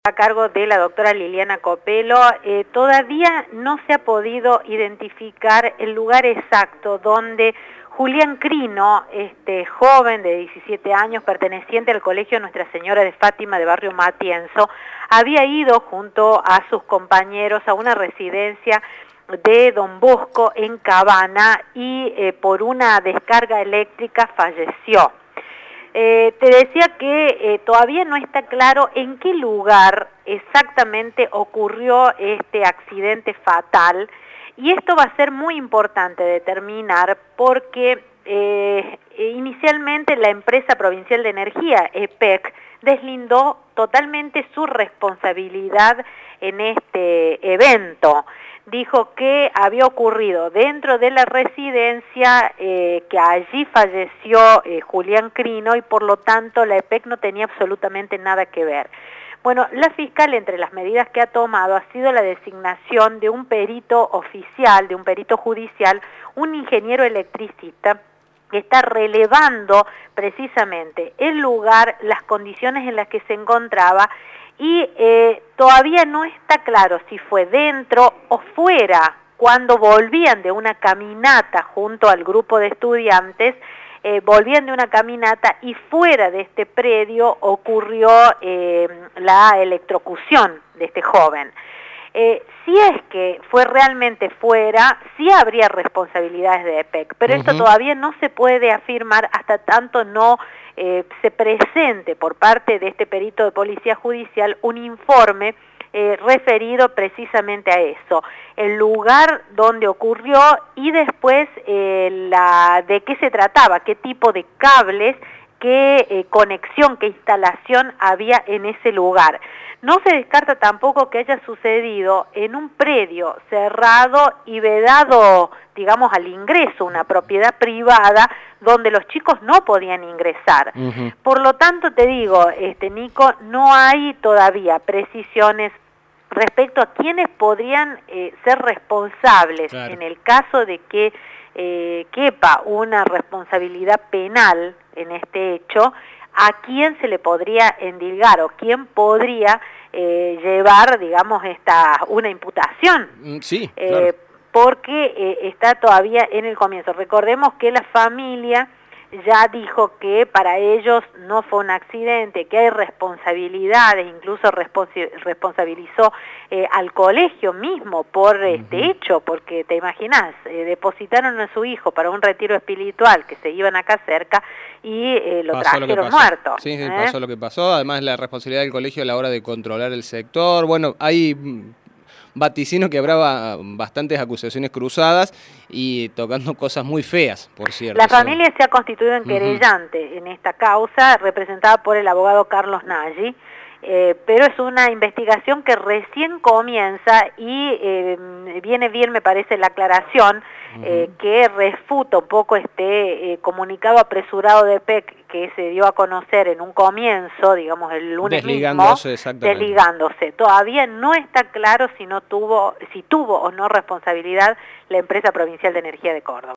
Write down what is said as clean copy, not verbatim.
A cargo de la doctora Liliana Copelo, todavía no se ha podido identificar el lugar exacto donde Julián Crino, este joven de 17 años perteneciente al Colegio Nuestra Señora de Fátima de Barrio Matienzo, había ido junto a sus compañeros a una residencia de Don Bosco en Cabana y por una descarga eléctrica falleció. Te decía que todavía no está claro en qué lugar exactamente ocurrió este accidente fatal y esto va a ser muy importante determinar porque inicialmente la empresa provincial de energía, EPEC, deslindó totalmente su responsabilidad en este evento. Dijo que había ocurrido dentro de la residencia, que allí falleció Julián Crino y por lo tanto la EPEC no tenía absolutamente nada que ver. Bueno, la fiscal entre las medidas que ha tomado ha sido la designación de un perito oficial, de un perito judicial, un ingeniero electricista, que está relevando precisamente el lugar, las condiciones en las que se encontraba y todavía no está claro si fue dentro o fuera cuando volvían de una caminata junto al grupo de estudiantes, volvían de una caminata y fuera de este predio ocurrió la electrocución de este joven. Si es que fue realmente fuera, sí habría responsabilidades de EPEC, pero esto todavía no se puede afirmar hasta tanto no se presente por parte de este perito de policía judicial un informe referido precisamente a eso, el lugar donde ocurrió y después de qué se trataba, qué tipo de cables, qué conexión, qué instalación había en ese lugar. No se descarta tampoco que haya sucedido en un predio cerrado y vedado, digamos, al ingreso, una propiedad privada donde los chicos no podían ingresar. Por lo tanto, te digo, Nico, no hay todavía precisiones respecto a quiénes podrían ser responsables en el caso de que quepa una responsabilidad penal en este hecho, a quién se le podría endilgar o quién podría llevar, digamos, una imputación. Sí, claro. Porque está todavía en el comienzo. Recordemos que la familia ya dijo que para ellos no fue un accidente, que hay responsabilidades, incluso responsabilizó al colegio mismo por este hecho, porque te imaginas, depositaron a su hijo para un retiro espiritual que se iban acá cerca y lo trajeron muerto. Sí, pasó lo que pasó, además la responsabilidad del colegio a la hora de controlar el sector. Bueno, hay vaticino que habrá bastantes acusaciones cruzadas y tocando cosas muy feas, por cierto. La familia se ha constituido en querellante en esta causa, representada por el abogado Carlos Nagy, pero es una investigación que recién comienza y viene bien, me parece, la aclaración que refuta un poco este comunicado apresurado de EPEC que se dio a conocer en un comienzo, digamos el lunes mismo, desligándose. Todavía no está claro si tuvo o no responsabilidad la empresa provincial de energía de Córdoba.